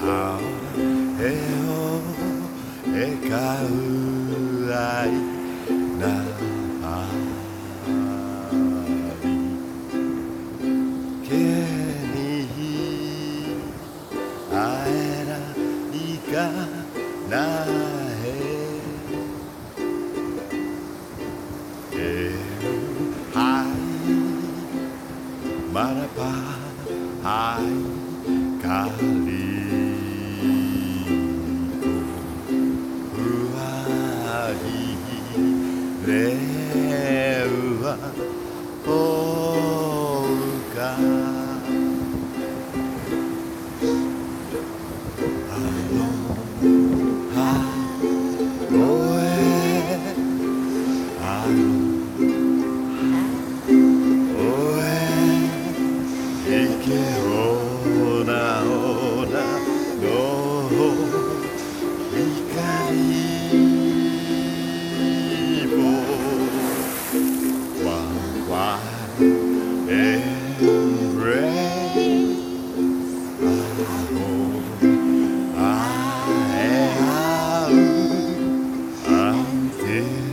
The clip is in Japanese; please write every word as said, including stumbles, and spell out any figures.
絵を描う愛なりけに会えないかなええはいマラパはいカリふわぎれはおうかあのはおえあのおえいけおなおなの光をわわエンブレイあおあえあう until